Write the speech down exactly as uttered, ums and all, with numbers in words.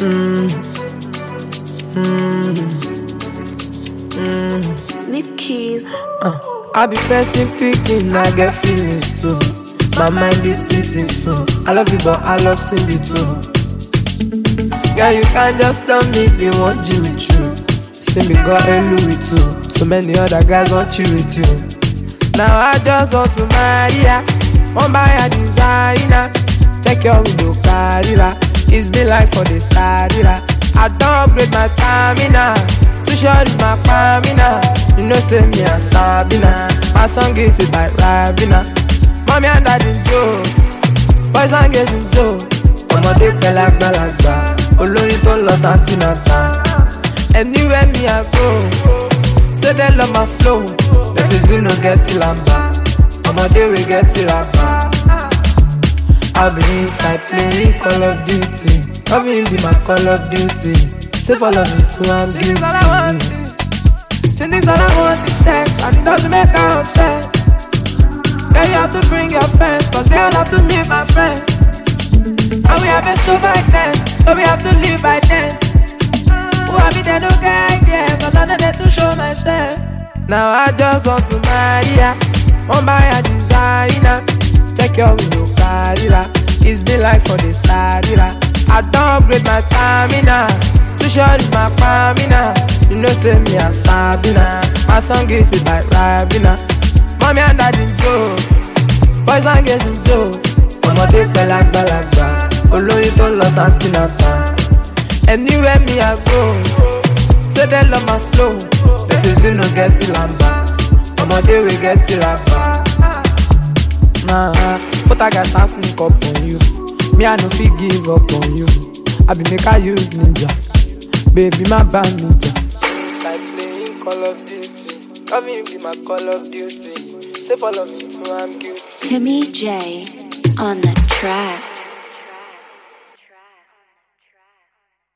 Mm. Mm. Mm. Leave keys. Uh. I be pressing picking, I get feelings too. My mind is splitting too. I love you, but I love Cindy too. Girl, you can't just tell me if you want you with you. See me got a Louis too. So many other guys want you with you. Now I just want to marry ya. One buy a designer. Check your window, carriera. It's been like for the starter. I don't upgrade my stamina. Too short is my stamina. You know say me a Sabina. My song is it by Rabina. Mommy and daddy Joe. Boys and girls in Joe. Ọmọdé pẹ̀lágbàlagbà. Olóyin tó lọ Santinata. Anywhere me I go. Say they love my flow. This is you no get till I'm back. Ọmọdé we get till I'm back. I'll be inside playing Call of Duty. Loving be my Call of Duty. Say follow me to I'm guilty. This is all I want. This all I want is sex. And it doesn't make her upset. Girl, you have to bring your friends, cause they all have to meet my friends. And we have a show back then, so we have to live by then. Who have been there, no guy there, cause I'm not there to show myself. Now I just want to marry ya. One buy a designer. Check your window, carriera. It's been like for the starter. I don't upgrade my stamina. Too short is my stamina. You know say me a Sabina. My song is it by Rabina. Mommy and daddy Joe. Boys and girls in Joe. Ọmọdé pẹ̀lágbàlagbà. Olóyin tó lọ Santinata. Anywhere me I go. Say they love my flow. This is you no get till I'm back. Ọmọdé we get till I'm back. Nah, but I got to sneak up on you. Me I no fit give up on you. I be make I use ninja. Baby my band ninja. Like playing Call of Duty. Loving be my Call of Duty. Say follow me to I'm guilty. Timmy J on the track.